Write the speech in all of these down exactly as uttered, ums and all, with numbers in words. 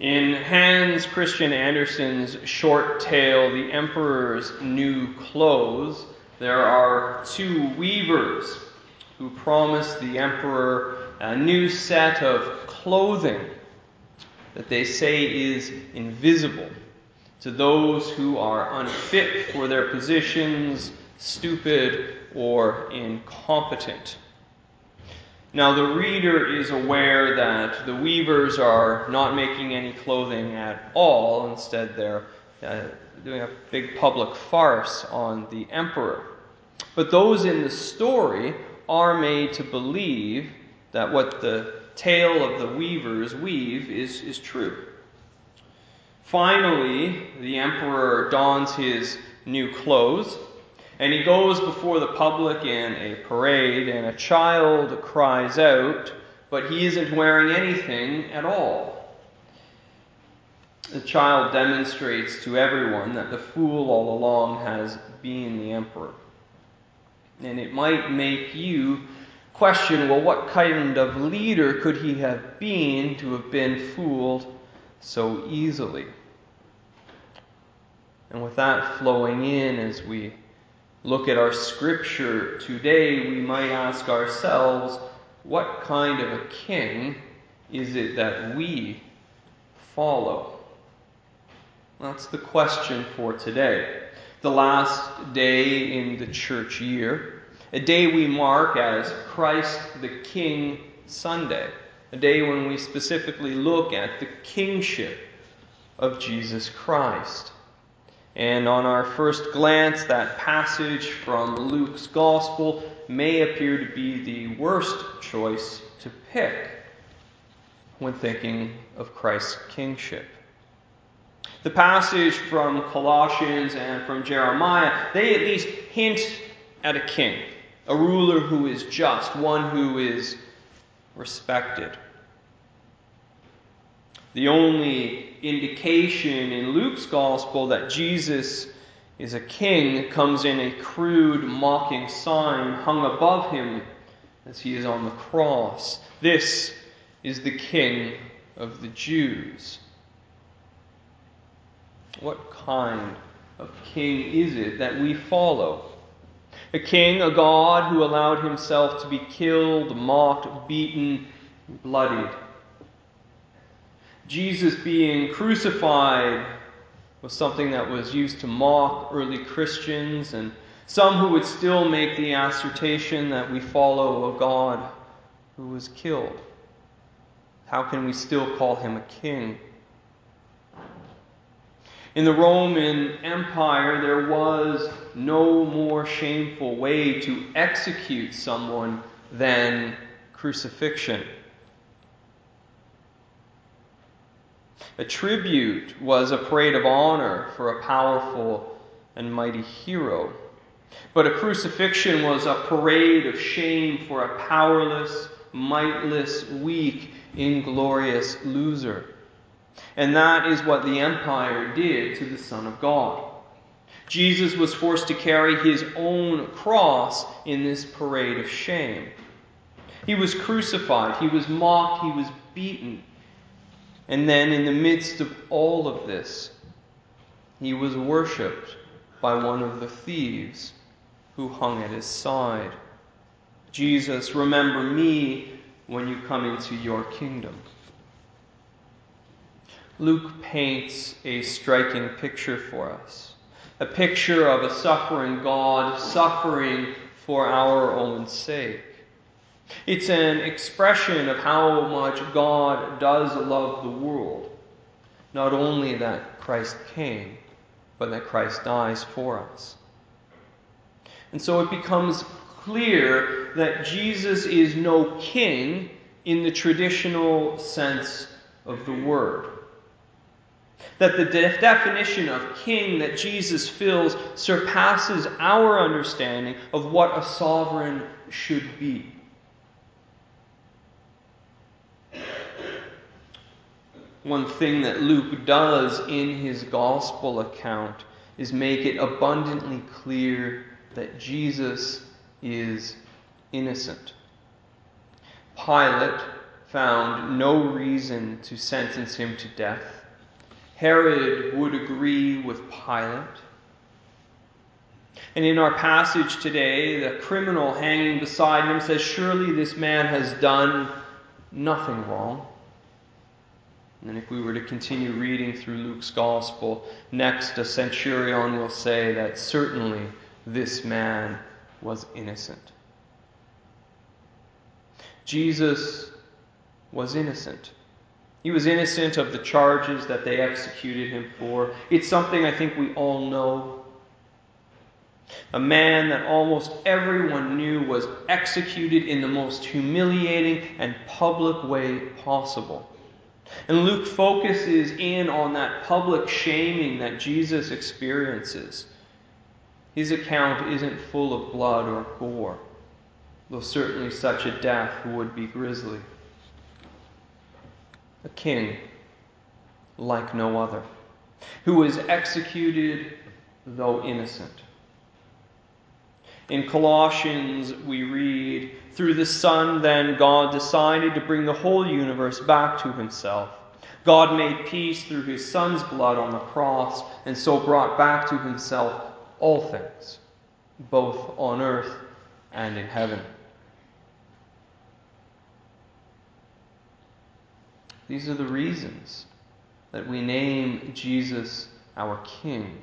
In Hans Christian Andersen's short tale, The Emperor's New Clothes, there are two weavers who promise the emperor a new set of clothing that they say is invisible to those who are unfit for their positions, stupid, or incompetent. Now, the reader is aware that the weavers are not making any clothing at all. Instead, they're uh, doing a big public farce on the emperor. But those in the story are made to believe that what the tale of the weavers weave is, is true. Finally, the emperor dons his new clothes, and he goes before the public in a parade, and a child cries out, but he isn't wearing anything at all. The child demonstrates to everyone that the fool all along has been the emperor. And it might make you question, well, what kind of leader could he have been to have been fooled so easily? And with that flowing in, as we look at our scripture today, we might ask ourselves, what kind of a king is it that we follow? That's the question for today. The last day in the church year, a day we mark as Christ the King Sunday, a day when we specifically look at the kingship of Jesus Christ. And on our first glance, that passage from Luke's Gospel may appear to be the worst choice to pick when thinking of Christ's kingship. The passage from Colossians and from Jeremiah, they at least hint at a king, a ruler who is just, one who is respected. The only indication in Luke's Gospel that Jesus is a king comes in a crude, mocking sign hung above him as he is on the cross. This is the King of the Jews. What kind of king is it that we follow? A king, a God who allowed himself to be killed, mocked, beaten, bloodied. Jesus being crucified was something that was used to mock early Christians, and some who would still make the assertion that we follow a God who was killed. How can we still call him a king? In the Roman Empire, there was no more shameful way to execute someone than crucifixion. A tribute was a parade of honor for a powerful and mighty hero. But a crucifixion was a parade of shame for a powerless, mightless, weak, inglorious loser. And that is what the empire did to the Son of God. Jesus was forced to carry his own cross in this parade of shame. He was crucified, he was mocked, he was beaten. And then in the midst of all of this, he was worshipped by one of the thieves who hung at his side. Jesus, remember me when you come into your kingdom. Luke paints a striking picture for us. A picture of a suffering God suffering for our own sake. It's an expression of how much God does love the world. Not only that Christ came, but that Christ dies for us. And so it becomes clear that Jesus is no king in the traditional sense of the word. That the de- definition of king that Jesus fills surpasses our understanding of what a sovereign should be. One thing that Luke does in his gospel account is make it abundantly clear that Jesus is innocent. Pilate found no reason to sentence him to death. Herod would agree with Pilate. And in our passage today, the criminal hanging beside him says, surely this man has done nothing wrong. And if we were to continue reading through Luke's Gospel, next a centurion will say that certainly this man was innocent. Jesus was innocent. He was innocent of the charges that they executed him for. It's something I think we all know. A man that almost everyone knew was executed in the most humiliating and public way possible. And Luke focuses in on that public shaming that Jesus experiences. His account isn't full of blood or gore, though certainly such a death would be grisly. A king like no other, who was executed though innocent. In Colossians we read, through the Son then God decided to bring the whole universe back to himself. God made peace through his Son's blood on the cross, and so brought back to himself all things, both on earth and in heaven. These are the reasons that we name Jesus our King.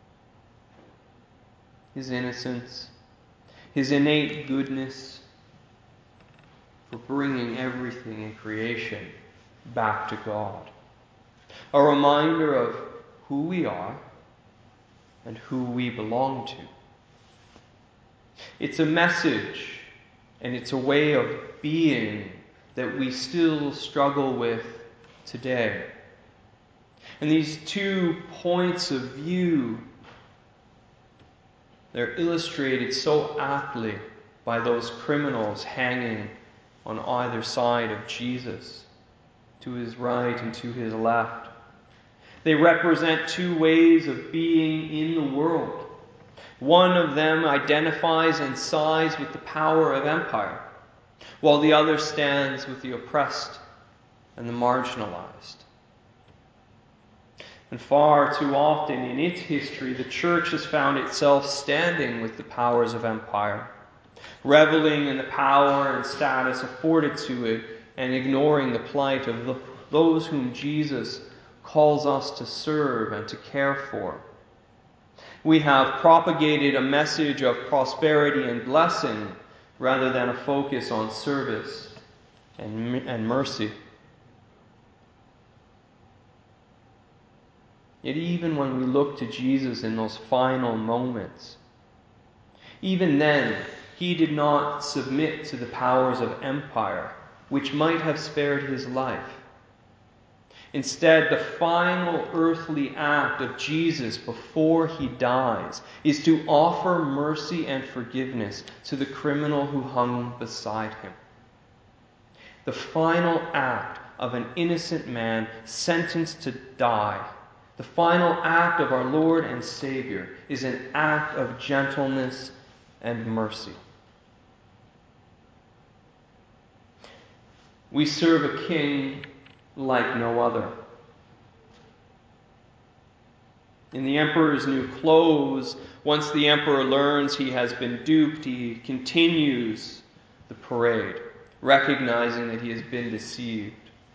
His innocence, his innate goodness for bringing everything in creation back to God. A reminder of who we are and who we belong to. It's a message and it's a way of being that we still struggle with today. And these two points of view, they're illustrated so aptly by those criminals hanging on either side of Jesus, to his right and to his left. They represent two ways of being in the world. One of them identifies and sides with the power of empire, while the other stands with the oppressed and the marginalized. And far too often in its history, the church has found itself standing with the powers of empire, reveling in the power and status afforded to it, and ignoring the plight of the, those whom Jesus calls us to serve and to care for. We have propagated a message of prosperity and blessing rather than a focus on service and, and mercy. Yet even when we look to Jesus in those final moments, even then, he did not submit to the powers of empire, which might have spared his life. Instead, the final earthly act of Jesus before he dies is to offer mercy and forgiveness to the criminal who hung beside him. The final act of an innocent man sentenced to die, the final act of our Lord and Savior, is an act of gentleness and mercy. We serve a king like no other. In the emperor's new clothes, once the emperor learns he has been duped, he continues the parade, recognizing that he has been deceived.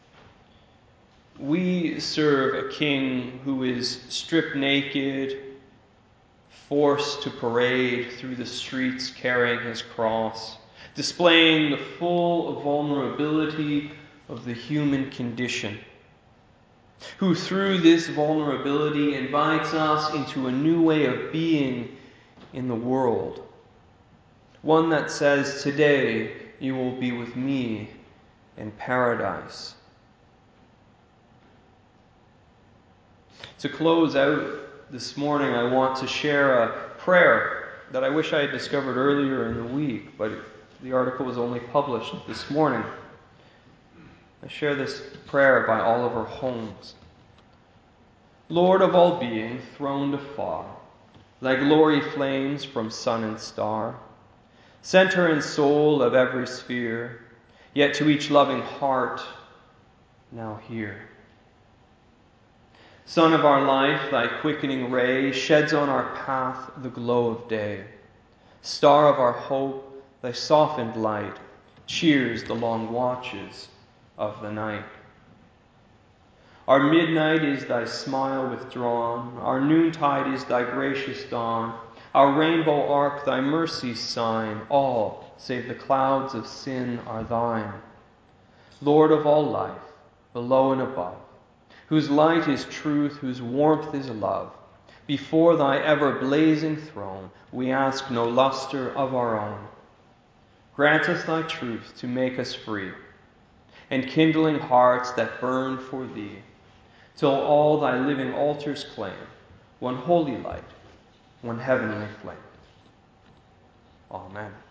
We serve a king who is stripped naked, forced to parade through the streets carrying his cross, displaying the full vulnerability of the human condition, who through this vulnerability invites us into a new way of being in the world. One that says, today you will be with me in paradise. To close out this morning, I want to share a prayer that I wish I had discovered earlier in the week, but the article was only published this morning. I share this prayer by Oliver Holmes. Lord of all being, throned afar, thy glory flames from sun and star, center and soul of every sphere, yet to each loving heart now hear. Sun of our life, thy quickening ray sheds on our path the glow of day. Star of our hope, thy softened light cheers the long watches of the night. Our midnight is thy smile withdrawn, our noontide is thy gracious dawn, our rainbow arc thy mercy's sign, all save the clouds of sin are thine. Lord of all life, below and above, whose light is truth, whose warmth is love, before thy ever-blazing throne we ask no luster of our own. Grant us thy truth to make us free, and kindling hearts that burn for thee, till all thy living altars claim one holy light, one heavenly flame. Amen.